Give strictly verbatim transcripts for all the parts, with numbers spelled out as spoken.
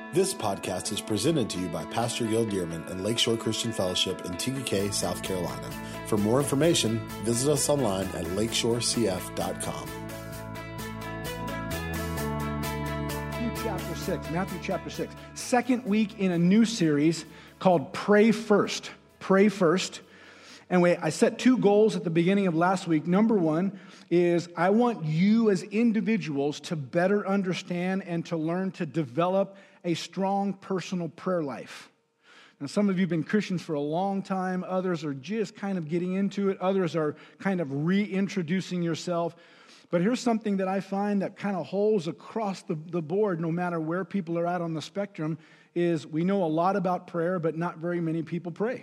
This podcast is presented to you by Pastor Gil Dearman and Lakeshore Christian Fellowship in T K K, South Carolina. For more information, visit us online at lakeshore c f dot com. Matthew chapter six, Matthew chapter six. Second week in a new series called Pray First. Pray First. Anyway, I set two goals at the beginning of last week. Number one is I want you as individuals to better understand and to learn to develop a strong personal prayer life. Now, some of you have been Christians for a long time. Others are just kind of getting into it. Others are kind of reintroducing yourself. But here's something that I find that kind of holds across the, the board, no matter where people are at on the spectrum, is we know a lot about prayer, but not very many people pray.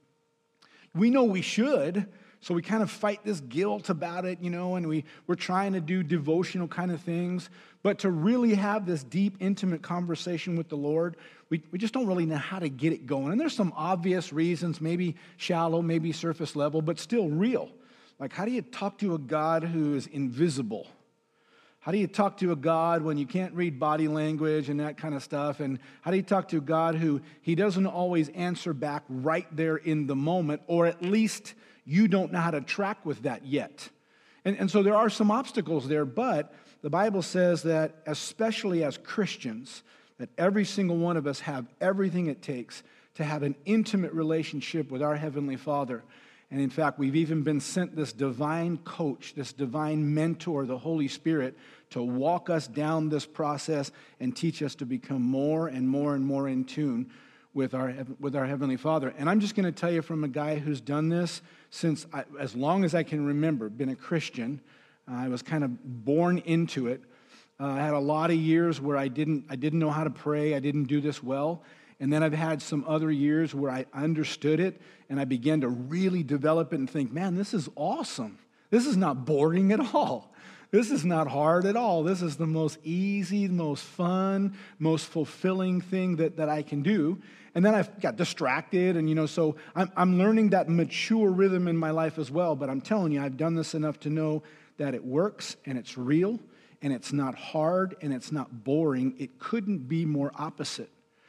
We know we should, so we kind of fight this guilt about it, you know, and we, we're trying to do devotional kind of things. But to really have this deep, intimate conversation with the Lord, we, we just don't really know how to get it going. And there's some obvious reasons, maybe shallow, maybe surface level, but still real. Like, how do you talk to a God who is invisible? How do you talk to a God when you can't read body language and that kind of stuff? And how do you talk to a God who he doesn't always answer back right there in the moment, or at least you don't know how to track with that yet? And, and so there are some obstacles there, but the Bible says that especially as Christians, that every single one of us have everything it takes to have an intimate relationship with our Heavenly Father. And in fact, we've even been sent this divine coach, this divine mentor, the Holy Spirit, to walk us down this process and teach us to become more and more and more in tune with our with our Heavenly Father. And I'm just going to tell you from a guy who's done this since I, as long as I can remember, been a Christian. Uh, I was kind of born into it. Uh, I had a lot of years where I didn't I didn't know how to pray. I didn't do this well. And then I've had some other years where I understood it and I began to really develop it and think, man, this is awesome. This is not boring at all. This is not hard at all. This is the most easy, most fun, most fulfilling thing that, that I can do. And then I got distracted, and, you know, so I'm, I'm learning that mature rhythm in my life as well. But I'm telling you, I've done this enough to know that it works, and it's real, and it's not hard, and it's not boring. It couldn't be more opposite.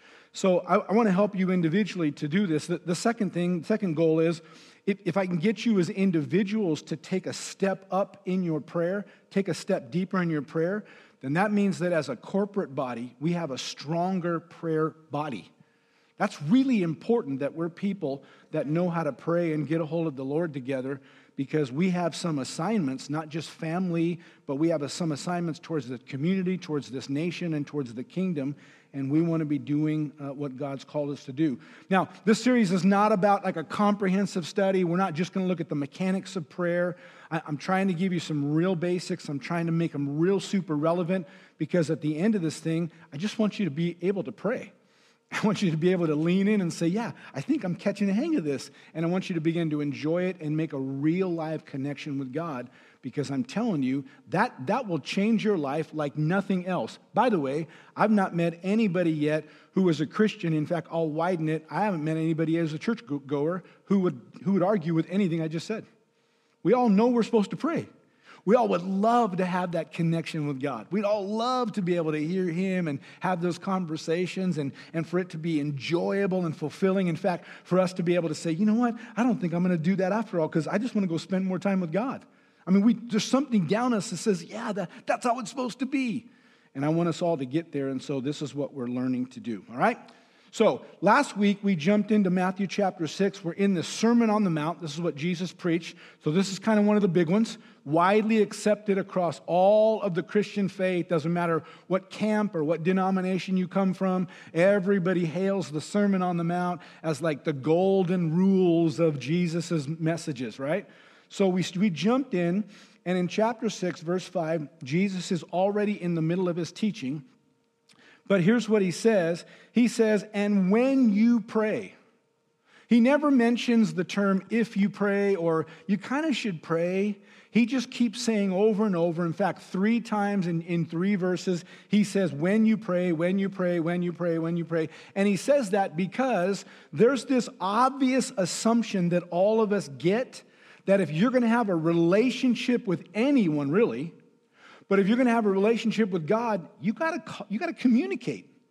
So I, I want to help you individually to do this. The, the second thing, second goal is, if, if I can get you as individuals to take a step up in your prayer, take a step deeper in your prayer, then that means that as a corporate body, we have a stronger prayer body. That's really important, that we're people that know how to pray and get a hold of the Lord together, because we have some assignments, not just family, but we have a, some assignments towards the community, towards this nation, and towards the kingdom, and we want to be doing uh, what God's called us to do. Now, this series is not about like a comprehensive study. We're not just going to look at the mechanics of prayer. I, I'm trying to give you some real basics. I'm trying to make them real super relevant, because at the end of this thing, I just want you to be able to pray. I want you to be able to lean in and say, yeah, I think I'm catching the hang of this. And I want you to begin to enjoy it and make a real live connection with God, because I'm telling you, that, that will change your life like nothing else. By the way, I've not met anybody yet who is a Christian. In fact, I'll widen it. I haven't met anybody as a church goer who would, who would argue with anything I just said. We all know we're supposed to pray. We all would love to have that connection with God. We'd all love to be able to hear him and have those conversations, and, and for it to be enjoyable and fulfilling. In fact, for us to be able to say, you know what, I don't think I'm going to do that after all, because I just want to go spend more time with God. I mean, we, there's something down us that says, yeah, that, that's how it's supposed to be. And I want us all to get there, and so this is what we're learning to do, all right? So last week, we jumped into Matthew chapter six. We're in the Sermon on the Mount. This is what Jesus preached. So this is kind of one of the big ones, widely accepted across all of the Christian faith. Doesn't matter what camp or what denomination you come from. Everybody hails the Sermon on the Mount as like the golden rules of Jesus' messages, right? So we, we jumped in, and in chapter six, verse five, Jesus is already in the middle of his teaching. But here's what he says. He says, and when you pray. He never mentions the term if you pray or you kind of should pray. He just keeps saying over and over. In fact, three times in, in three verses, he says, when you pray, when you pray, when you pray, when you pray. And he says that because there's this obvious assumption that all of us get, that if you're going to have a relationship with anyone, really, but if you're going to have a relationship with God, you got to you got to communicate.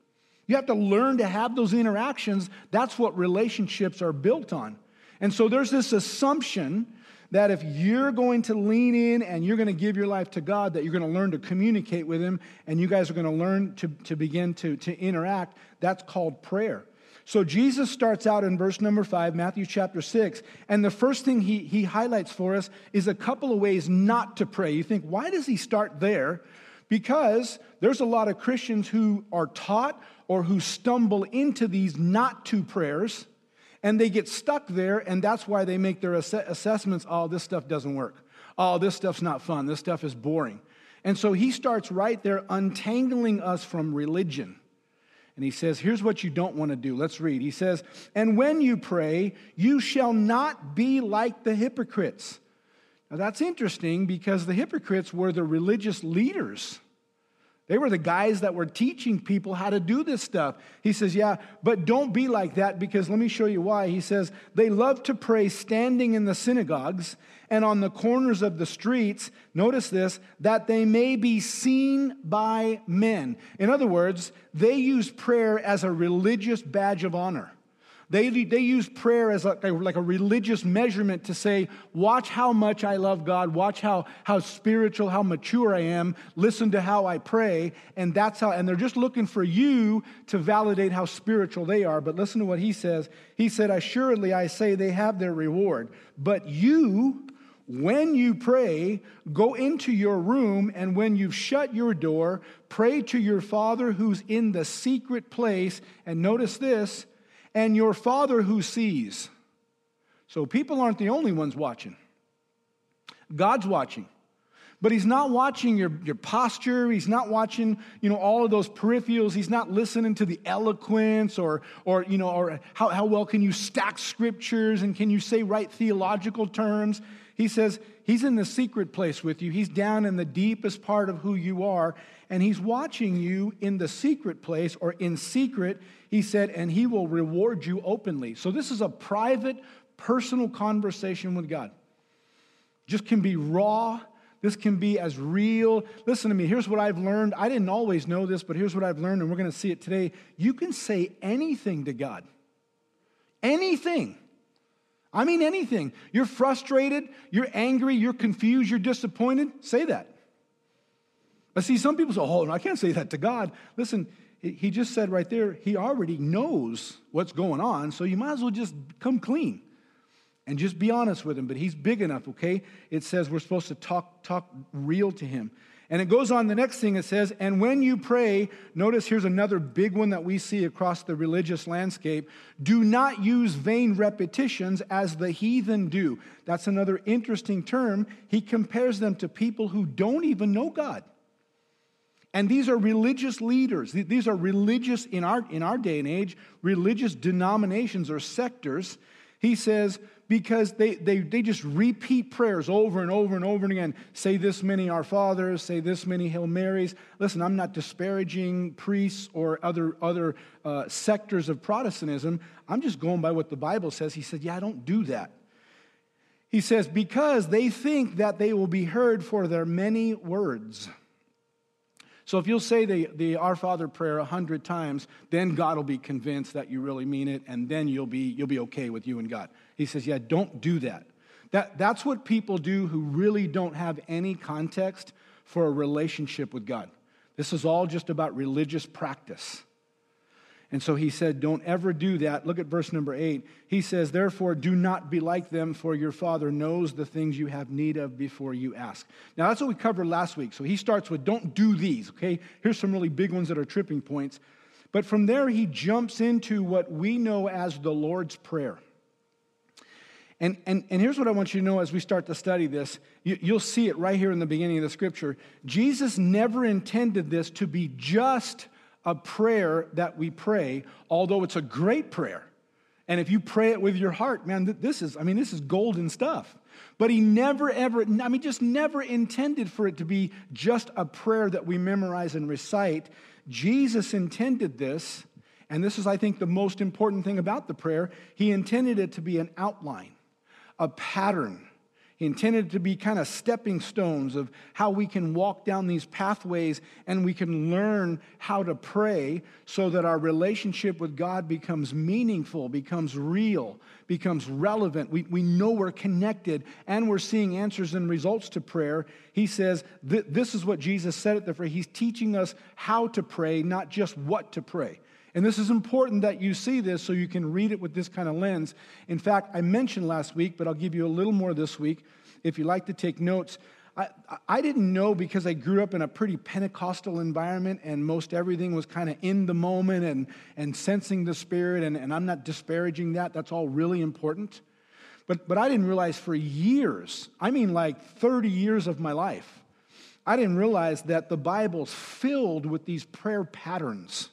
You have to learn to have those interactions. That's what relationships are built on. And so there's this assumption that if you're going to lean in and you're going to give your life to God, that you're going to learn to communicate with Him, and you guys are going to learn to, to begin to, to interact. That's called prayer. So Jesus starts out in verse number five, Matthew chapter six, and the first thing he, he highlights for us is a couple of ways not to pray. You think, why does he start there? Because there's a lot of Christians who are taught or who stumble into these not to prayers, and they get stuck there, and that's why they make their ass- assessments, oh, this stuff doesn't work. Oh, this stuff's not fun. This stuff is boring. And so he starts right there untangling us from religion. And he says, here's what you don't want to do. Let's read. He says, and when you pray, you shall not be like the hypocrites. Now that's interesting because the hypocrites were the religious leaders. They were the guys that were teaching people how to do this stuff. He says, yeah, but don't be like that, because let me show you why. He says, they love to pray standing in the synagogues and on the corners of the streets, notice this, that they may be seen by men. In other words, they use prayer as a religious badge of honor. They, they use prayer as a, like a religious measurement to say, watch how much I love God, watch how, how spiritual, how mature I am, listen to how I pray, and that's how, and they're just looking for you to validate how spiritual they are. But listen to what he says. He said, assuredly I say they have their reward. But you, when you pray, go into your room, and when you've shut your door, pray to your Father who's in the secret place, and notice this, and your Father who sees. So people aren't the only ones watching. God's watching. But He's not watching your, your posture. He's not watching, you know, all of those peripherals. He's not listening to the eloquence or, or you know, or how, how well can you stack scriptures and can you say right theological terms. He says He's in the secret place with you. He's down in the deepest part of who you are, and He's watching you in the secret place or in secret. He said, and He will reward you openly. So this is a private, personal conversation with God. Just can be raw. This can be as real. Listen to me. Here's what I've learned. I didn't always know this, but here's what I've learned, and we're going to see it today. You can say anything to God. Anything. I mean anything. You're frustrated, you're angry, you're confused, you're disappointed. Say that. But see, some people say, oh, no, I can't say that to God. Listen, He just said right there, He already knows what's going on, so you might as well just come clean and just be honest with Him. But He's big enough, okay? It says we're supposed to talk, talk real to Him. And it goes on, the next thing it says, and when you pray, notice here's another big one that we see across the religious landscape, do not use vain repetitions as the heathen do. That's another interesting term. He compares them to people who don't even know God. And these are religious leaders. These are religious, in our, in our day and age, religious denominations or sectors. He says, because they, they, they just repeat prayers over and over and over and again. Say this many Our Fathers, say this many Hail Marys. Listen, I'm not disparaging priests or other, other uh, sectors of Protestantism. I'm just going by what the Bible says. He said, yeah, I don't do that. He says, because they think that they will be heard for their many words. So if you'll say the, the Our Father prayer a hundred times, then God will be convinced that you really mean it, and then you'll be, you'll be okay with you and God. He says, yeah, don't do that. That. That's what people do who really don't have any context for a relationship with God. This is all just about religious practice. And so he said, don't ever do that. Look at verse number eight. He says, therefore, do not be like them, for your Father knows the things you have need of before you ask. Now, that's what we covered last week. So he starts with, don't do these, okay? Here's some really big ones that are tripping points. But from there, he jumps into what we know as the Lord's Prayer. And, and, and here's what I want you to know as we start to study this. You, you'll see it right here in the beginning of the scripture. Jesus never intended this to be just a prayer that we pray, although it's a great prayer. And if you pray it with your heart, man, this is, I mean, this is golden stuff. But he never, ever, I mean, just never intended for it to be just a prayer that we memorize and recite. Jesus intended this, and this is, I think, the most important thing about the prayer. He intended it to be an outline, a pattern. He intended it to be kind of stepping stones of how we can walk down these pathways and we can learn how to pray so that our relationship with God becomes meaningful, becomes real, becomes relevant. We, we know we're connected and we're seeing answers and results to prayer. He says th- this is what Jesus said at the prayer. He's teaching us how to pray, not just what to pray. And this is important that you see this so you can read it with this kind of lens. In fact, I mentioned last week, but I'll give you a little more this week. If you like to take notes, I, I didn't know because I grew up in a pretty Pentecostal environment and most everything was kind of in the moment and, and sensing the Spirit, and, and I'm not disparaging that. That's all really important. But, but I didn't realize for years, I mean like thirty years of my life, I didn't realize that the Bible's filled with these prayer patterns,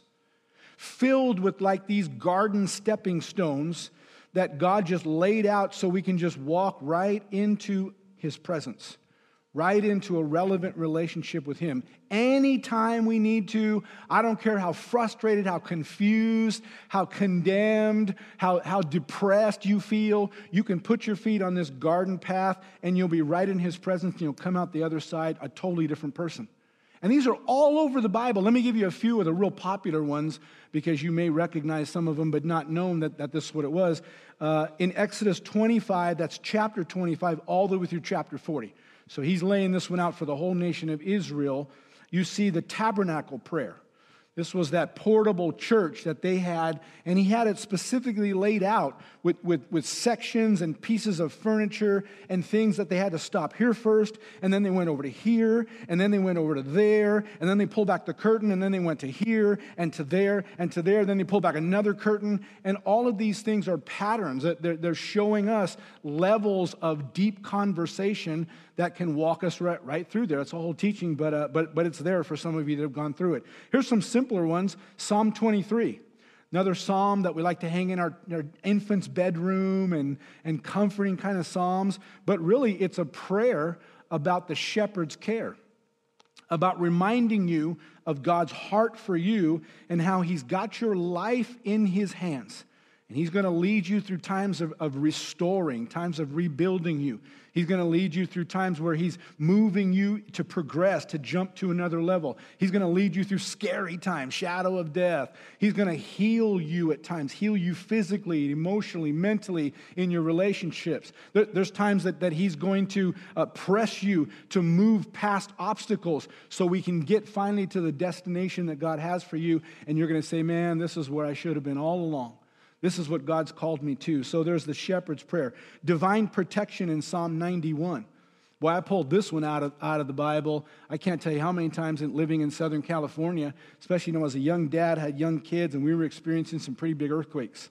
filled with like these garden stepping stones that God just laid out so we can just walk right into His presence, right into a relevant relationship with Him. Anytime we need to, I don't care how frustrated, how confused, how condemned, how, how depressed you feel, you can put your feet on this garden path and you'll be right in His presence and you'll come out the other side a totally different person. And these are all over the Bible. Let me give you a few of the real popular ones because you may recognize some of them but not known that, that this is what it was. Uh, in Exodus twenty-five, that's chapter twenty-five, all the way through chapter forty. So he's laying this one out for the whole nation of Israel. You see the tabernacle prayer. This was that portable church that they had, and he had it specifically laid out with, with, with sections and pieces of furniture and things that they had to stop here first, and then they went over to here, and then they went over to there, and then they pulled back the curtain, and then they went to here, and to there, and to there, then they pulled back another curtain, and all of these things are patterns. They're, they're showing us levels of deep conversation that can walk us right, right through there. It's a whole teaching, but, uh, but, but it's there for some of you that have gone through it. Here's some simpler ones. Psalm twenty-three, another psalm that we like to hang in our, our infant's bedroom and, and comforting kind of psalms, but really it's a prayer about the shepherd's care, about reminding you of God's heart for you and how He's got your life in His hands. And He's going to lead you through times of, of restoring, times of rebuilding you. He's going to lead you through times where He's moving you to progress, to jump to another level. He's going to lead you through scary times, shadow of death. He's going to heal you at times, heal you physically, emotionally, mentally, in your relationships. There, there's times that, that He's going to uh, press you to move past obstacles so we can get finally to the destination that God has for you. And you're going to say, man, this is where I should have been all along. This is what God's called me to. So there's the shepherd's prayer. Divine protection in Psalm ninety-one. Boy, I pulled this one out of, out of the Bible. I can't tell you how many times in living in Southern California, especially you know, as a young dad, had young kids, and we were experiencing some pretty big earthquakes.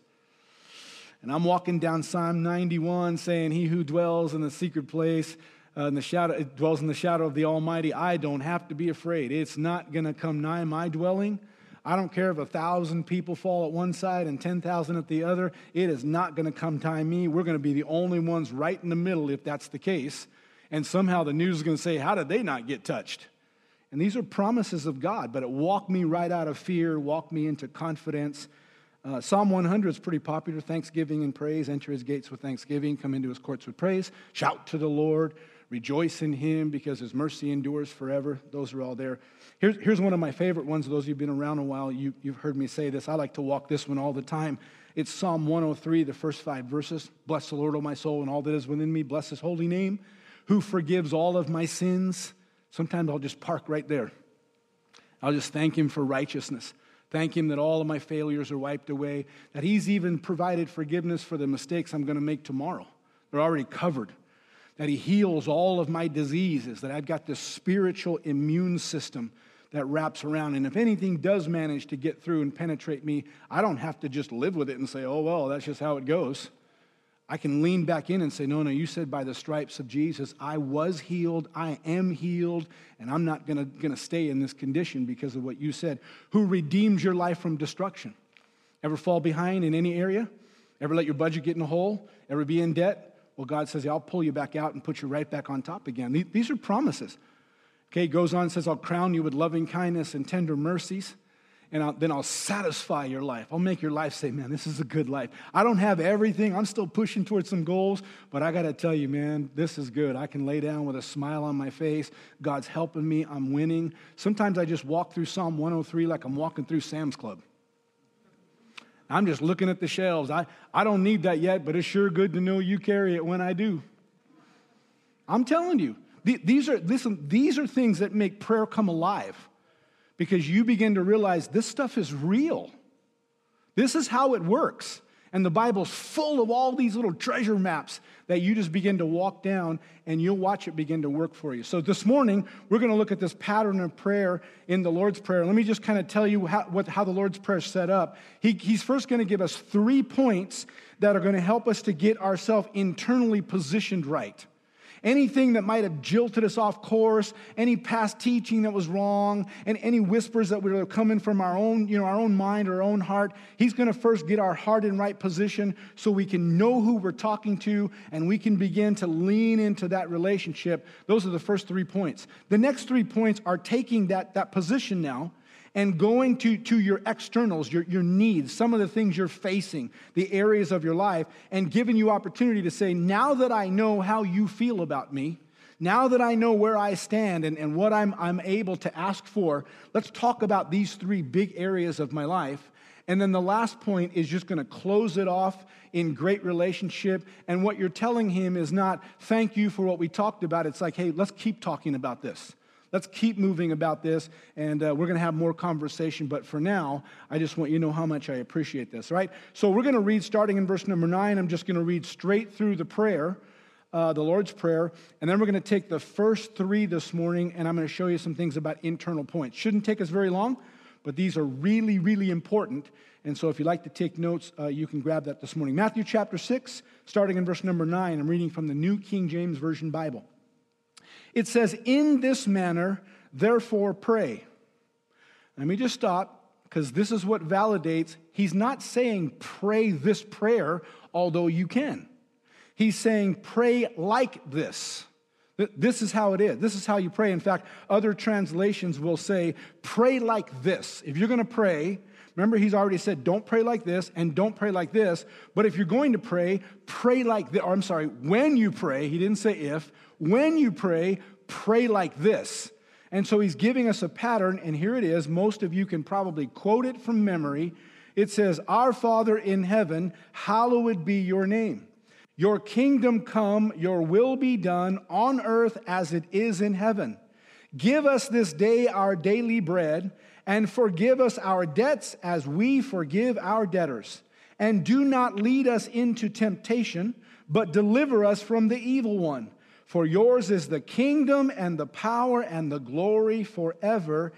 And I'm walking down Psalm ninety-one saying, he who dwells in the secret place, uh, in the shadow, dwells in the shadow of the Almighty, I don't have to be afraid. It's not going to come nigh my dwelling. I don't care if a thousand people fall at one side and ten thousand at the other. It is not going to come nigh me. We're going to be the only ones right in the middle if that's the case. And somehow the news is going to say, how did they not get touched? And these are promises of God, but it walked me right out of fear, walked me into confidence. Uh, Psalm one hundred is pretty popular. Thanksgiving and praise. Enter His gates with thanksgiving. Come into His courts with praise. Shout to the Lord. Rejoice in Him because His mercy endures forever. Those are all there. Here's, here's one of my favorite ones. Those of you who've been around a while, you, you've heard me say this. I like to walk this one all the time. It's Psalm one oh three, the first five verses. Bless the Lord, O my soul, and all that is within me. Bless His holy name, who forgives all of my sins. Sometimes I'll just park right there. I'll just thank Him for righteousness. Thank Him that all of my failures are wiped away, that He's even provided forgiveness for the mistakes I'm going to make tomorrow. They're already covered. That He heals all of my diseases, that I've got this spiritual immune system that wraps around. And if anything does manage to get through and penetrate me, I don't have to just live with it and say, oh, well, that's just how it goes. I can lean back in and say, no, no, you said by the stripes of Jesus, I was healed, I am healed, and I'm not gonna, gonna stay in this condition because of what you said. Who redeemed your life from destruction? Ever fall behind in any area? Ever let your budget get in a hole? Ever be in debt? Well, God says, I'll pull you back out and put you right back on top again. These are promises. Okay, he goes on and says, I'll crown you with loving kindness and tender mercies. and I'll, then I'll satisfy your life. I'll make your life say, man, this is a good life. I don't have everything. I'm still pushing towards some goals, but I got to tell you, man, this is good. I can lay down with a smile on my face. God's helping me. I'm winning. Sometimes I just walk through Psalm one oh three like I'm walking through Sam's Club. I'm just looking at the shelves. I, I don't need that yet, but it's sure good to know you carry it when I do. I'm telling you, th- these are, listen, these are things that make prayer come alive. Because you begin to realize this stuff is real. This is how it works. And the Bible's full of all these little treasure maps that you just begin to walk down and you'll watch it begin to work for you. So this morning, we're going to look at this pattern of prayer in the Lord's Prayer. Let me just kind of tell you how, what, how the Lord's Prayer is set up. He, he's first going to give us three points that are going to help us to get ourselves internally positioned right. Anything that might have jilted us off course, any past teaching that was wrong, and any whispers that were coming from our own, you know, our own mind or our own heart, he's going to first get our heart in right position so we can know who we're talking to and we can begin to lean into that relationship. Those are the first three points. The next three points are taking that, that position now and going to, to your externals, your, your needs, some of the things you're facing, the areas of your life, and giving you opportunity to say, now that I know how you feel about me, now that I know where I stand and, and what I'm, I'm able to ask for, let's talk about these three big areas of my life. And then the last point is just going to close it off in great relationship. And what you're telling him is not, thank you for what we talked about. It's like, hey, let's keep talking about this. Let's keep moving about this, and uh, we're going to have more conversation. But for now, I just want you to know how much I appreciate this, right? So we're going to read starting in verse number nine. I'm just going to read straight through the prayer, uh, the Lord's Prayer, and then we're going to take the first three this morning, and I'm going to show you some things about internal points. Shouldn't take us very long, but these are really, really important. And so if you'd like to take notes, uh, you can grab that this morning. Matthew chapter six, starting in verse number nine. I'm reading from the New King James Version Bible. It says, in this manner, therefore pray. Let me just stop, because this is what validates. He's not saying pray this prayer, although you can. He's saying pray like this. This is how it is. This is how you pray. In fact, other translations will say pray like this. If you're going to pray, remember he's already said don't pray like this and don't pray like this. But if you're going to pray, pray like this. Or I'm sorry, when you pray, he didn't say if. When you pray, pray like this. And so he's giving us a pattern, and here it is. Most of you can probably quote it from memory. It says, Our Father in heaven, hallowed be your name. Your kingdom come, your will be done on earth as it is in heaven. Give us this day our daily bread, and forgive us our debts as we forgive our debtors. And do not lead us into temptation, but deliver us from the evil one. For yours is the kingdom and the power and the glory forever.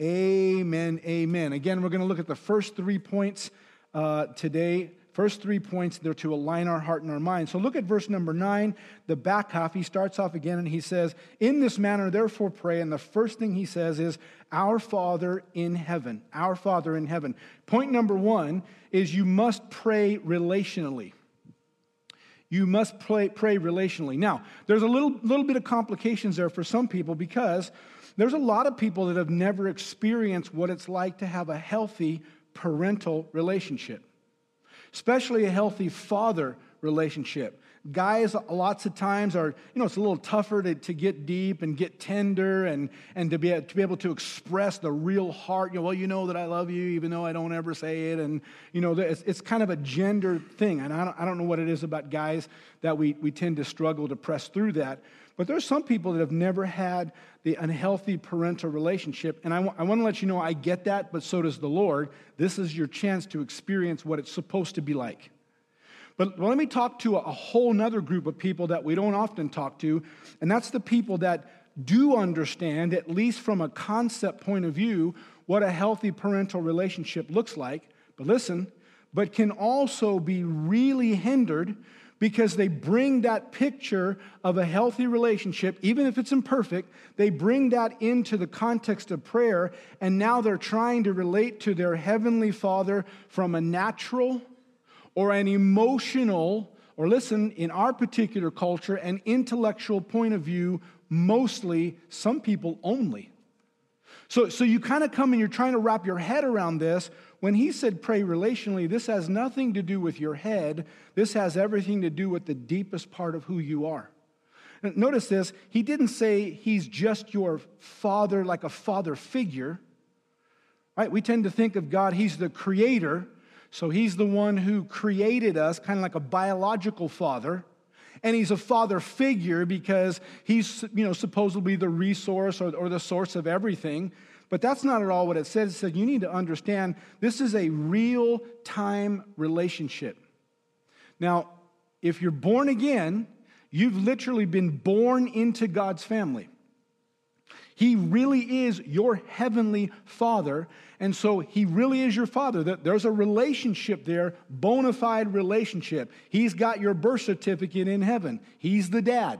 Amen, amen. Again, we're going to look at the first three points uh, today. First three points, they're to align our heart and our mind. So look at verse number nine, the back half. He starts off again and he says, in this manner, therefore pray. And the first thing he says is, our Father in heaven. Our Father in heaven. Point number one is you must pray relationally. You must pray, pray relationally. Now, there's a little, little bit of complications there for some people because there's a lot of people that have never experienced what it's like to have a healthy parental relationship, especially a healthy father relationship. Guys, lots of times are, you know, it's a little tougher to, to get deep and get tender and, and to be, to be able to express the real heart. You know, well, you know that I love you, even though I don't ever say it. And, you know, it's, it's kind of a gender thing. And I don't, I don't know what it is about guys that we, we tend to struggle to press through that. But there's some people that have never had the unhealthy parental relationship. And I, w- I want to let you know I get that, but so does the Lord. This is your chance to experience what it's supposed to be like. But let me talk to a, a whole nother group of people that we don't often talk to, and that's the people that do understand, at least from a concept point of view, what a healthy parental relationship looks like. But listen, but can also be really hindered because they bring that picture of a healthy relationship, even if it's imperfect, they bring that into the context of prayer, and now they're trying to relate to their Heavenly Father from a natural or an emotional, or listen, in our particular culture, an intellectual point of view, mostly, some people only. So, so you kind of come and you're trying to wrap your head around this. When he said pray relationally, this has nothing to do with your head. This has everything to do with the deepest part of who you are. And notice this, he didn't say he's just your father, like a father figure. Right? We tend to think of God, he's the creator. So he's the one who created us, kind of like a biological father. And he's a father figure because he's, you know, supposedly the resource or, or the source of everything. But that's not at all what it says. It said you need to understand this is a real-time relationship. Now, if you're born again, you've literally been born into God's family. He really is your heavenly Father, and so he really is your Father. There's a relationship there, bona fide relationship. He's got your birth certificate in heaven. He's the dad.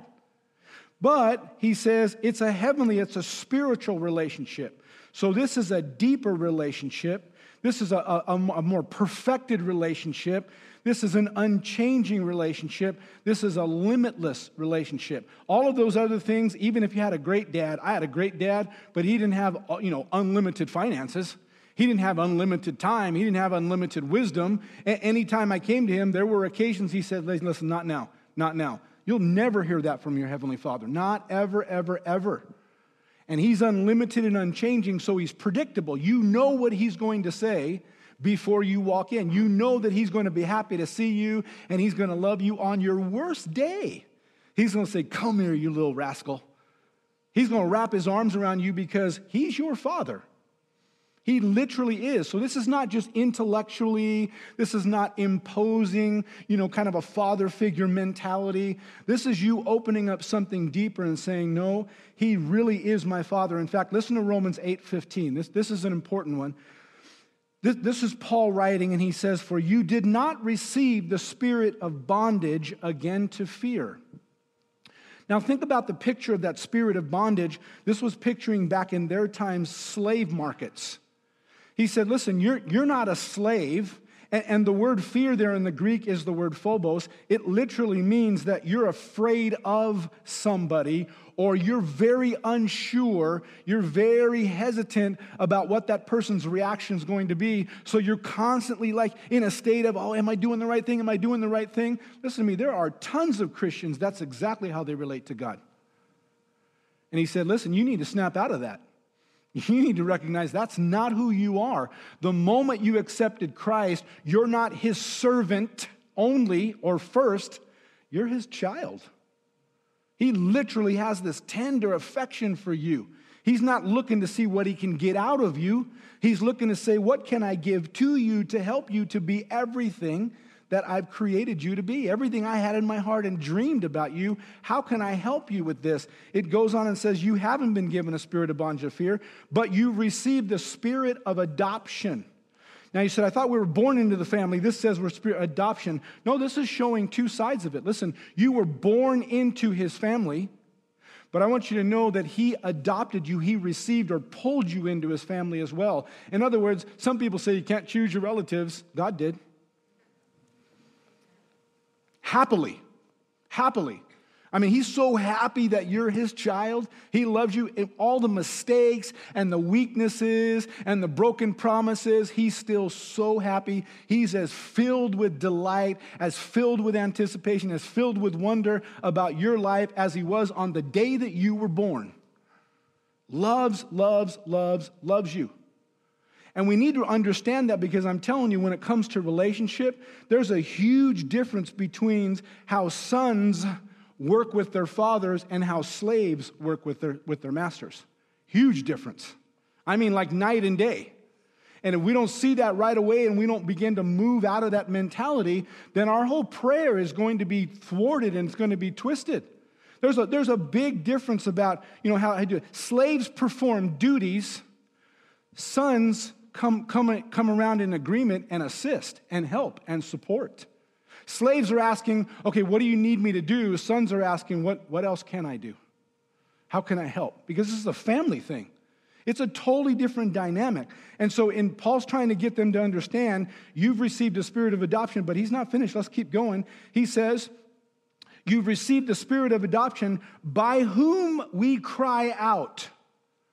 But he says it's a heavenly, it's a spiritual relationship. So this is a deeper relationship. This is a, a, a more perfected relationship. This is an unchanging relationship. This is a limitless relationship. All of those other things, even if you had a great dad, I had a great dad, but he didn't have, you know, unlimited finances. He didn't have unlimited time. He didn't have unlimited wisdom. A- anytime I came to him, there were occasions he said, listen, not now, not now. You'll never hear that from your Heavenly Father. Not ever, ever, ever. And he's unlimited and unchanging, so he's predictable. You know what he's going to say before you walk in. You know that he's going to be happy to see you, and he's going to love you on your worst day. He's going to say, come here, you little rascal. He's going to wrap his arms around you because he's your Father. He literally is. So this is not just intellectually, this is not imposing, you know, kind of a father figure mentality. This is you opening up something deeper and saying, no, he really is my Father. In fact, listen to Romans eight fifteen. This, this is an important one. This, this is Paul writing, and he says, for you did not receive the spirit of bondage again to fear. Now think about the picture of that spirit of bondage. This was picturing back in their times slave markets. He said, listen, you're, you're not a slave. And, and the word fear there in the Greek is the word phobos. It literally means that you're afraid of somebody, or you're very unsure, you're very hesitant about what that person's reaction is going to be. So you're constantly like in a state of, oh, am I doing the right thing? Am I doing the right thing? Listen to me, there are tons of Christians, that's exactly how they relate to God. And he said, listen, you need to snap out of that. You need to recognize that's not who you are. The moment you accepted Christ, you're not his servant only or first, you're his child. He literally has this tender affection for you. He's not looking to see what he can get out of you. He's looking to say, what can I give to you to help you to be everything that I've created you to be? Everything I had in my heart and dreamed about you, how can I help you with this? It goes on and says, you haven't been given a spirit of bondage of fear, but you received the spirit of adoption. Now you said, I thought we were born into the family. This says we're spirit adoption. No, this is showing two sides of it. Listen, you were born into his family, but I want you to know that he adopted you. He received or pulled you into his family as well. In other words, some people say you can't choose your relatives. God did. Happily. Happily. I mean, he's so happy that you're his child. He loves you in all the mistakes and the weaknesses and the broken promises. He's still so happy. He's as filled with delight, as filled with anticipation, as filled with wonder about your life as he was on the day that you were born. Loves, loves, loves, loves you. And we need to understand that because I'm telling you, when it comes to relationship, there's a huge difference between how sons work with their fathers and how slaves work with their, with their masters. Huge difference. I mean, like night and day. And if we don't see that right away and we don't begin to move out of that mentality, then our whole prayer is going to be thwarted and it's going to be twisted. There's a, there's a big difference about, you know, how I do it. Slaves perform duties. Sons come, come, come around in agreement and assist and help and support. Slaves are asking, okay, what do you need me to do? Sons are asking, what, what else can I do? How can I help? Because this is a family thing. It's a totally different dynamic. And so in Paul's trying to get them to understand, you've received a spirit of adoption, but he's not finished. Let's keep going. He says, you've received the spirit of adoption by whom we cry out.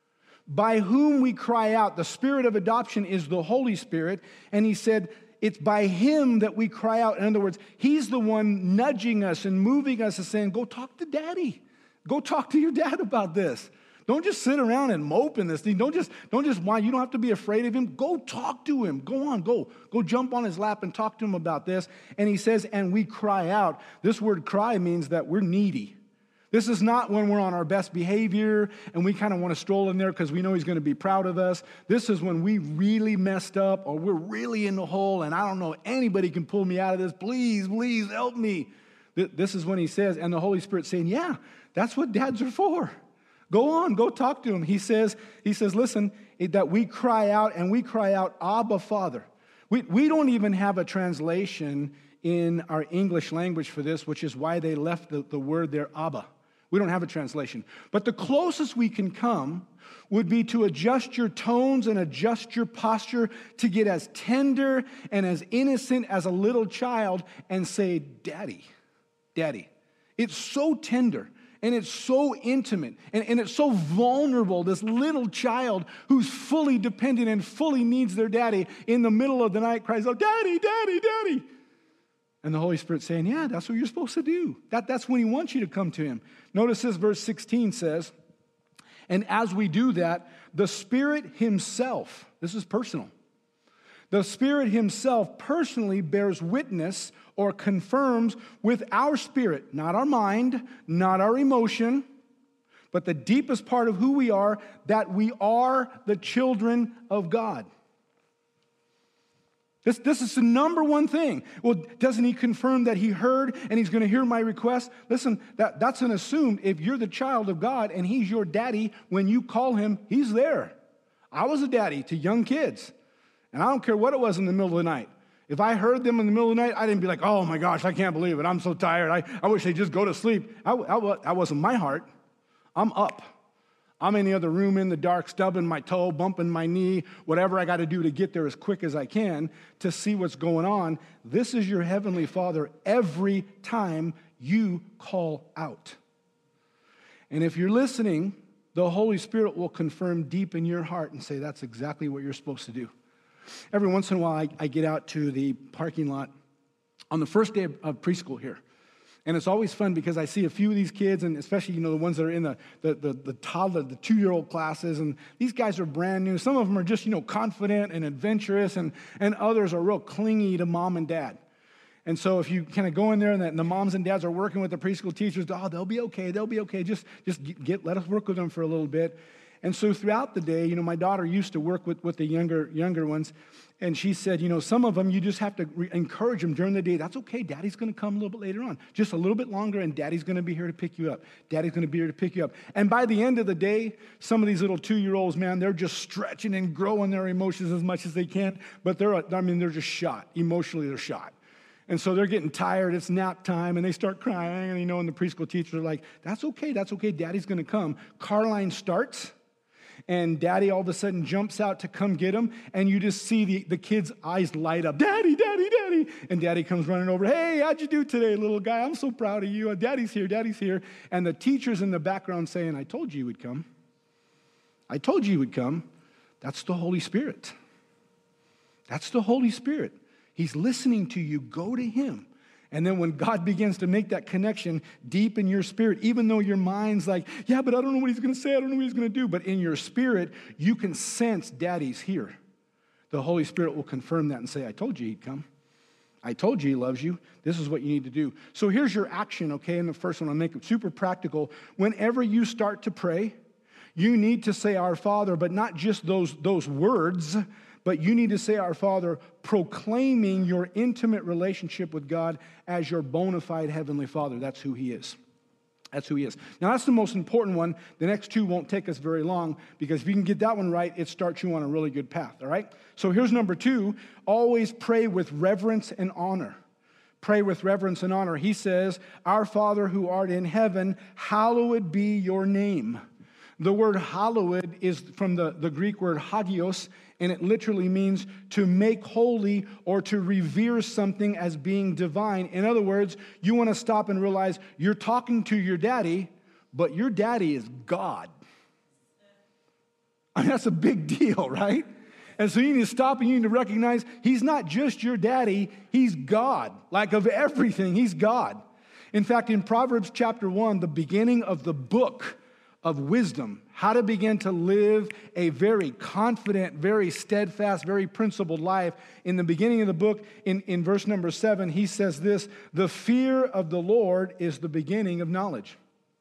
by whom we cry out. The Spirit of adoption is the Holy Spirit. And he said, it's by him that we cry out. In other words, he's the one nudging us and moving us and saying, go talk to daddy. Go talk to your dad about this. Don't just sit around and mope in this thing. Don't just, don't just whine. You don't have to be afraid of him. Go talk to him. Go on, go. Go jump on his lap and talk to him about this. And he says, and we cry out. This word cry means that we're needy. This is not when we're on our best behavior and we kind of want to stroll in there because we know he's going to be proud of us. This is when we really messed up or we're really in the hole and I don't know, anybody can pull me out of this. Please, please help me. This is when he says, and the Holy Spirit saying, yeah, that's what dads are for. Go on, go talk to him. He says, he says, listen, that we cry out and we cry out, Abba, Father. We, we don't even have a translation in our English language for this, which is why they left the, the word there, Abba. We don't have a translation. But the closest we can come would be to adjust your tones and adjust your posture to get as tender and as innocent as a little child and say, Daddy, Daddy. It's so tender. And it's so intimate, and, and it's so vulnerable, this little child who's fully dependent and fully needs their daddy in the middle of the night cries out, Daddy, Daddy, Daddy. And the Holy Spirit's saying, yeah, that's what you're supposed to do. That, that's when he wants you to come to him. Notice this, verse sixteen says, and as we do that, the Spirit himself, this is personal, the Spirit himself personally bears witness or confirms with our spirit, not our mind, not our emotion, but the deepest part of who we are, that we are the children of God. This, this is the number one thing. Well, doesn't he confirm that he heard and he's going to hear my request? Listen, that, that's an assumed. If you're the child of God and he's your daddy, when you call him, he's there. I was a daddy to young kids, and I don't care what it was in the middle of the night. If I heard them in the middle of the night, I didn't be like, oh my gosh, I can't believe it. I'm so tired. I, I wish they'd just go to sleep. I, I, that wasn't my heart. I'm up. I'm in the other room in the dark, stubbing my toe, bumping my knee, whatever I got to do to get there as quick as I can to see what's going on. This is your heavenly Father every time you call out. And if you're listening, the Holy Spirit will confirm deep in your heart and say, that's exactly what you're supposed to do. Every once in a while, I, I get out to the parking lot on the first day of, of preschool here. And it's always fun because I see a few of these kids, and especially, you know, the ones that are in the, the, the, the toddler, the two-year-old classes, and these guys are brand new. Some of them are just, you know, confident and adventurous, and, and others are real clingy to mom and dad. And so if you kind of go in there and the, and the moms and dads are working with the preschool teachers, oh, they'll be okay, they'll be okay. Just, just get, let us work with them for a little bit. And so throughout the day, you know, my daughter used to work with, with the younger younger ones, and she said, you know, some of them you just have to re- encourage them during the day. That's okay. Daddy's going to come a little bit later on, just a little bit longer, and Daddy's going to be here to pick you up. Daddy's going to be here to pick you up. And by the end of the day, some of these little two-year-olds, man, they're just stretching and growing their emotions as much as they can, but they're, I mean, they're just shot. Emotionally, they're shot. And so they're getting tired. It's nap time, and they start crying, and, you know, and the preschool teachers are like, that's okay. That's okay. Daddy's going to come. Car line starts. And Daddy all of a sudden jumps out to come get him, and you just see the, the kid's eyes light up. Daddy, Daddy, Daddy. And Daddy comes running over. Hey, how'd you do today, little guy? I'm so proud of you. Daddy's here, Daddy's here. And the teacher's in the background saying, I told you you would come. I told you you would come. That's the Holy Spirit. That's the Holy Spirit. He's listening to you. Go to him. And then when God begins to make that connection deep in your spirit, even though your mind's like, yeah, but I don't know what he's going to say. I don't know what he's going to do. But in your spirit, you can sense Daddy's here. The Holy Spirit will confirm that and say, I told you he'd come. I told you he loves you. This is what you need to do. So here's your action, okay? And the first one, I'll make it super practical. Whenever you start to pray, you need to say our Father, but not just those, those words, but you need to say our Father, proclaiming your intimate relationship with God as your bona fide Heavenly Father. That's who he is. That's who he is. Now, that's the most important one. The next two won't take us very long, because if you can get that one right, it starts you on a really good path, all right? So here's number two. Always pray with reverence and honor. Pray with reverence and honor. He says, our Father who art in heaven, hallowed be your name. The word hallowed is from the, the Greek word hagios, and it literally means to make holy or to revere something as being divine. In other words, you want to stop and realize you're talking to your daddy, but your daddy is God. I mean, that's a big deal, right? And so you need to stop and you need to recognize he's not just your daddy, he's God. Like of everything, he's God. In fact, in Proverbs chapter one, the beginning of the book of wisdom, how to begin to live a very confident, very steadfast, very principled life. In the beginning of the book, in, in verse number seven, he says this, the fear of the Lord is the beginning of knowledge.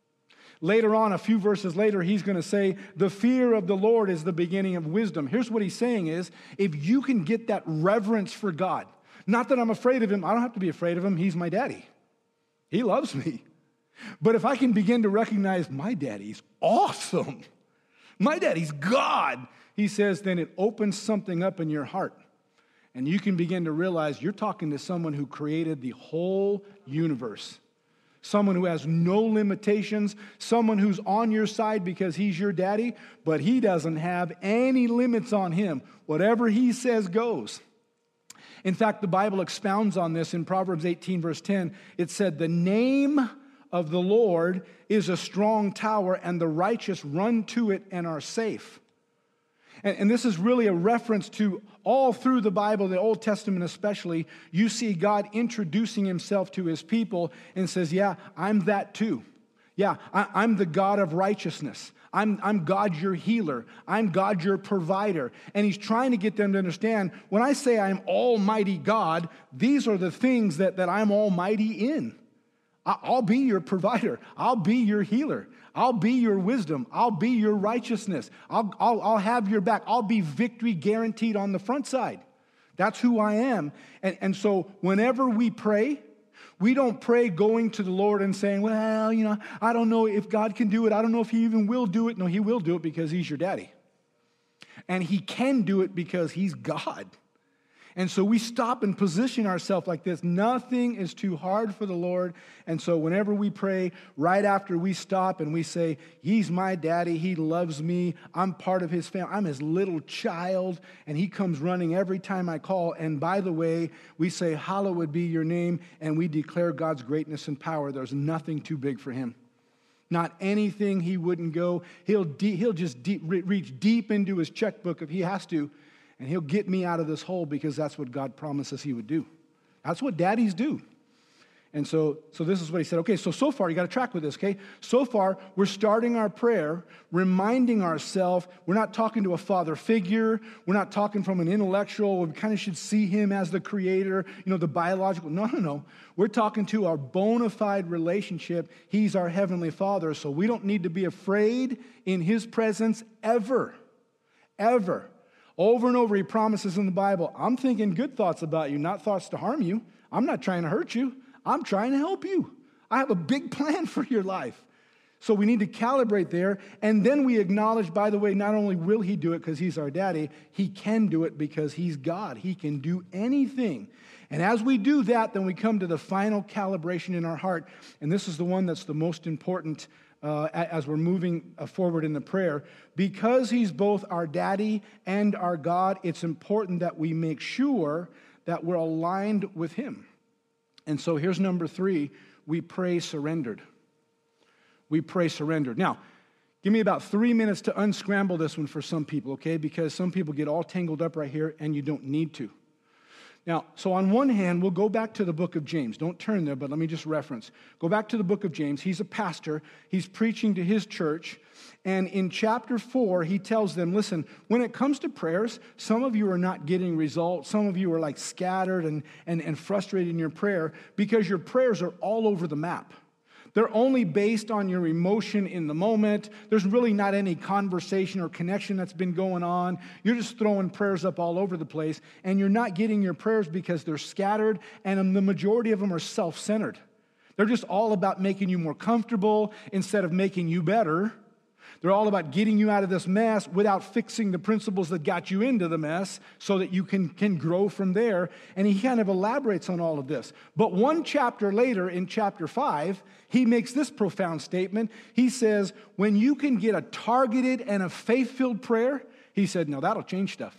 Later on, a few verses later, he's going to say, the fear of the Lord is the beginning of wisdom. Here's what he's saying is, if you can get that reverence for God, not that I'm afraid of him, I don't have to be afraid of him, he's my daddy. He loves me. But if I can begin to recognize my daddy's awesome, my daddy's God, he says, then it opens something up in your heart. And you can begin to realize you're talking to someone who created the whole universe. Someone who has no limitations, someone who's on your side because he's your daddy, but he doesn't have any limits on him. Whatever he says goes. In fact, the Bible expounds on this in Proverbs eighteen, verse ten. It said, the name of the Lord is a strong tower, and the righteous run to it and are safe. And, and this is really a reference to all through the Bible, the Old Testament especially, you see God introducing himself to his people and says, yeah, I'm that too. Yeah, I, I'm the God of righteousness. I'm, I'm God your healer. I'm God your provider. And he's trying to get them to understand, when I say I'm Almighty God, these are the things that, that I'm almighty in. I'll be your provider. I'll be your healer. I'll be your wisdom. I'll be your righteousness. I'll, I'll, I'll have your back. I'll be victory guaranteed on the front side. That's who I am. And, and so whenever we pray, we don't pray going to the Lord and saying, well, you know, I don't know if God can do it. I don't know if he even will do it. No, he will do it because he's your daddy. And he can do it because he's God. And so we stop and position ourselves like this. Nothing is too hard for the Lord. And so whenever we pray, right after we stop and we say, he's my daddy, he loves me, I'm part of his family, I'm his little child, and he comes running every time I call. And by the way, we say, hallowed be your name, and we declare God's greatness and power. There's nothing too big for him. Not anything he wouldn't go. He'll, de- he'll just de- reach deep into his checkbook if he has to. And he'll get me out of this hole because that's what God promises he would do. That's what daddies do. And so, so this is what he said. Okay, so so far, you got to track with this, okay? So far, we're starting our prayer, reminding ourselves, we're not talking to a father figure. We're not talking from an intellectual. We kind of should see him as the creator, you know, the biological. No, no, no. We're talking to our bona fide relationship. He's our heavenly Father, so we don't need to be afraid in his presence ever, ever. Over and over, he promises in the Bible, I'm thinking good thoughts about you, not thoughts to harm you. I'm not trying to hurt you. I'm trying to help you. I have a big plan for your life. So we need to calibrate there. And then we acknowledge, by the way, not only will he do it because he's our daddy, he can do it because he's God. He can do anything. And as we do that, then we come to the final calibration in our heart. And this is the one that's the most important Uh, as we're moving forward in the prayer. Because he's both our daddy and our God, it's important that we make sure that we're aligned with him. And so here's number three. We pray surrendered. We pray surrendered. Now, give me about three minutes to unscramble this one for some people, okay? Because some people get all tangled up right here, and you don't need to. Now, so on one hand, we'll go back to the book of James. Don't turn there, but let me just reference. Go back to the book of James. He's a pastor. He's preaching to his church. And in chapter four, he tells them, listen, when it comes to prayers, some of you are not getting results. Some of you are like scattered and, and, and frustrated in your prayer because your prayers are all over the map. They're only based on your emotion in the moment. There's really not any conversation or connection that's been going on. You're just throwing prayers up all over the place, and you're not getting your prayers because they're scattered, and the majority of them are self-centered. They're just all about making you more comfortable instead of making you better. They're all about getting you out of this mess without fixing the principles that got you into the mess so that you can, can grow from there. And he kind of elaborates on all of this. But one chapter later, in chapter five, he makes this profound statement. He says, when you can get a targeted and a faith-filled prayer, he said, now that'll change stuff.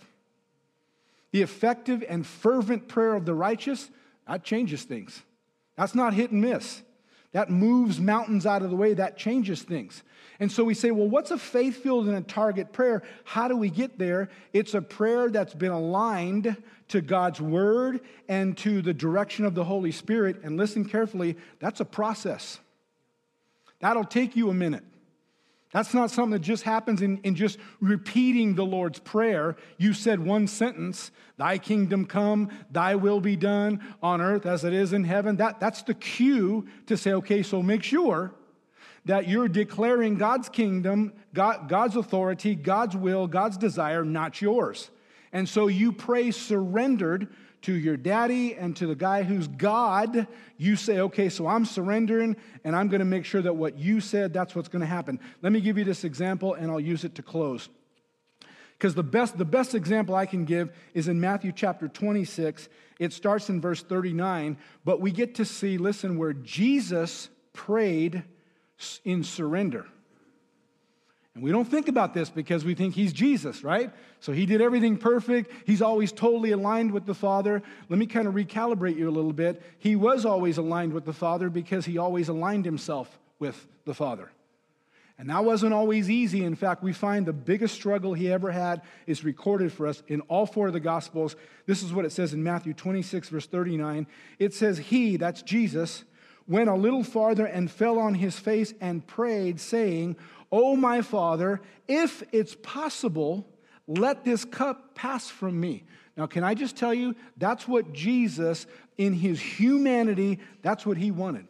The effective and fervent prayer of the righteous, that changes things. That's not hit and miss. That moves mountains out of the way. That changes things. And so we say, well, what's a faith-filled and a target prayer? How do we get there? It's a prayer that's been aligned to God's word and to the direction of the Holy Spirit. And listen carefully, that's a process. That'll take you a minute. That's not something that just happens in, in just repeating the Lord's Prayer. You said one sentence, thy kingdom come, thy will be done on earth as it is in heaven. That, that's the cue to say, okay, so make sure that you're declaring God's kingdom, God, God's authority, God's will, God's desire, not yours. And so you pray surrendered to your daddy and to the guy who's God. You say, okay, so I'm surrendering, and I'm going to make sure that what you said, that's what's going to happen. Let me give you this example, and I'll use it to close. Because the best, the best example I can give is in Matthew chapter twenty-six. It starts in verse thirty-nine, but we get to see, listen, where Jesus prayed in surrender. And we don't think about this because we think he's Jesus, right? So he did everything perfect. He's always totally aligned with the Father. Let me kind of recalibrate you a little bit. He was always aligned with the Father because he always aligned himself with the Father. And that wasn't always easy. In fact, we find the biggest struggle he ever had is recorded for us in all four of the Gospels. This is what it says in Matthew twenty-six, verse thirty-nine. It says, he, that's Jesus, went a little farther and fell on his face and prayed, saying, "Oh, my Father, if it's possible, let this cup pass from me." Now, can I just tell you, that's what Jesus, in his humanity, that's what he wanted.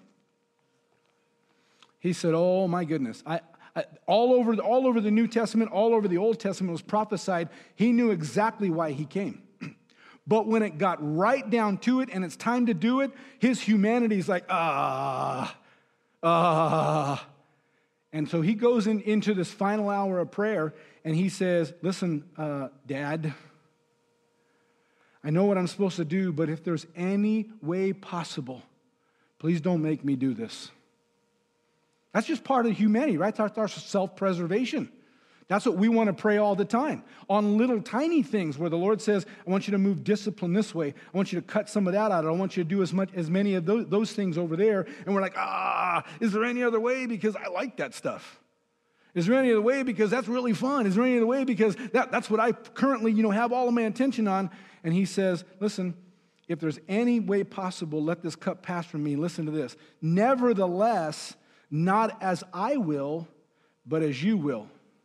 He said, oh, my goodness. I, I, all over, all over the New Testament, all over the Old Testament was prophesied. He knew exactly why he came. But when it got right down to it and it's time to do it, his humanity is like, ah, ah. And so he goes in, into this final hour of prayer, and he says, listen, uh, Dad, I know what I'm supposed to do, but if there's any way possible, please don't make me do this. That's just part of humanity, right? That's our self-preservation. That's what we want to pray all the time. On little tiny things where the Lord says, I want you to move discipline this way. I want you to cut some of that out. I want you to do as much as many of those, those things over there. And we're like, ah, is there any other way? Because I like that stuff. Is there any other way? Because that's really fun. Is there any other way? Because that, that's what I currently, you know, have all of my attention on. And he says, listen, if there's any way possible, let this cup pass from me. Listen to this. Nevertheless, not as I will, but as you will.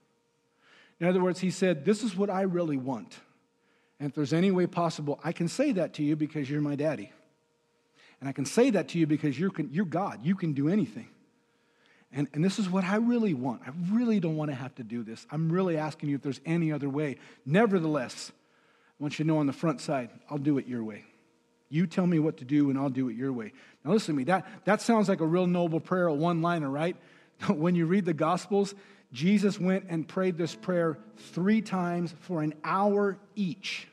In other words, he said, this is what I really want. And if there's any way possible, I can say that to you because you're my daddy. And I can say that to you because you're, you're God. You can do anything. And, and this is what I really want. I really don't want to have to do this. I'm really asking you if there's any other way. Nevertheless, I want you to know on the front side, I'll do it your way. You tell me what to do and I'll do it your way. Now listen to me. That, that sounds like a real noble prayer, a one-liner, right? When you read the Gospels, Jesus went and prayed this prayer three times for an hour each.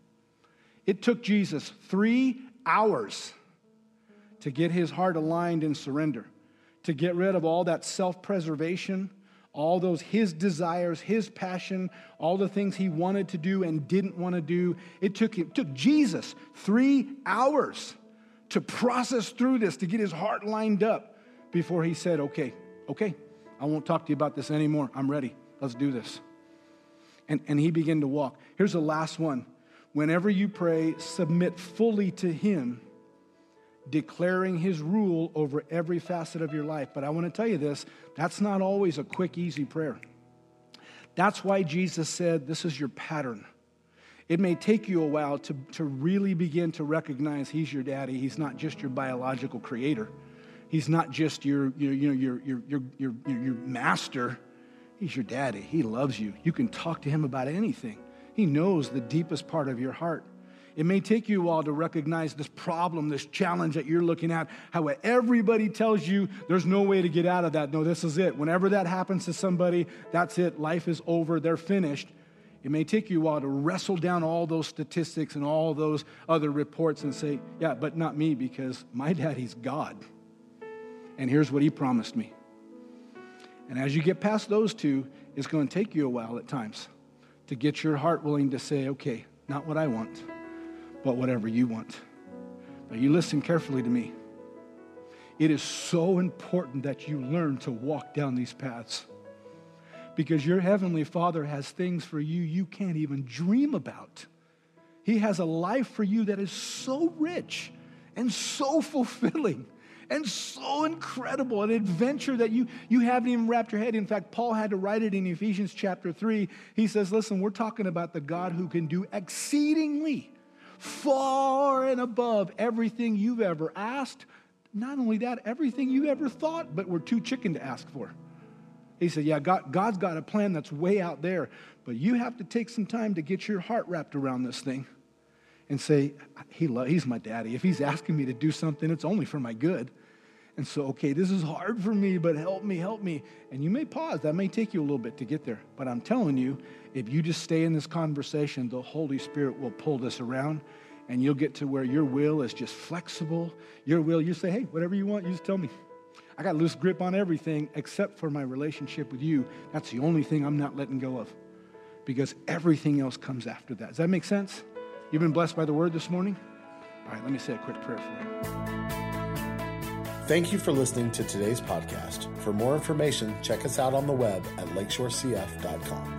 It took Jesus three hours to get his heart aligned in surrender, to get rid of all that self-preservation, all those his desires, his passion, all the things he wanted to do and didn't want to do. It took, it took Jesus three hours to process through this, to get his heart lined up before he said, okay, okay. I won't talk to you about this anymore. I'm ready. Let's do this. And, and he began to walk. Here's the last one. Whenever you pray, submit fully to him, declaring his rule over every facet of your life. But I want to tell you this, that's not always a quick, easy prayer. That's why Jesus said, this is your pattern. It may take you a while to, to really begin to recognize he's your daddy. He's not just your biological creator. He's not just your, your, you know, your, your, your, your, your master. He's your daddy. He loves you. You can talk to him about anything. He knows the deepest part of your heart. It may take you a while to recognize this problem, this challenge that you're looking at, how everybody tells you there's no way to get out of that. No, this is it. Whenever that happens to somebody, that's it. Life is over. They're finished. It may take you a while to wrestle down all those statistics and all those other reports and say, yeah, but not me because my daddy's God. And here's what he promised me. And as you get past those two, it's going to take you a while at times to get your heart willing to say, okay, not what I want, but whatever you want. Now you listen carefully to me. It is so important that you learn to walk down these paths, because your Heavenly Father has things for you you can't even dream about. He has a life for you that is so rich and so fulfilling and so incredible, an adventure that you, you haven't even wrapped your head. In fact, Paul had to write it in Ephesians chapter three. He says, listen, we're talking about the God who can do exceedingly, far and above everything you've ever asked. Not only that, everything you ever thought, but were too chicken to ask for. He said, yeah, God, God's got a plan that's way out there, but you have to take some time to get your heart wrapped around this thing and say, he lo- he's my daddy. If he's asking me to do something, it's only for my good. And so, okay, this is hard for me, but help me, help me. And you may pause. That may take you a little bit to get there. But I'm telling you, if you just stay in this conversation, the Holy Spirit will pull this around, and you'll get to where your will is just flexible. Your will, you say, hey, whatever you want, you just tell me. I got loose grip on everything except for my relationship with you. That's the only thing I'm not letting go of, because everything else comes after that. Does that make sense? You've been blessed by the word this morning? All right, let me say a quick prayer for you. Thank you for listening to today's podcast. For more information, check us out on the web at lakeshore c f dot com.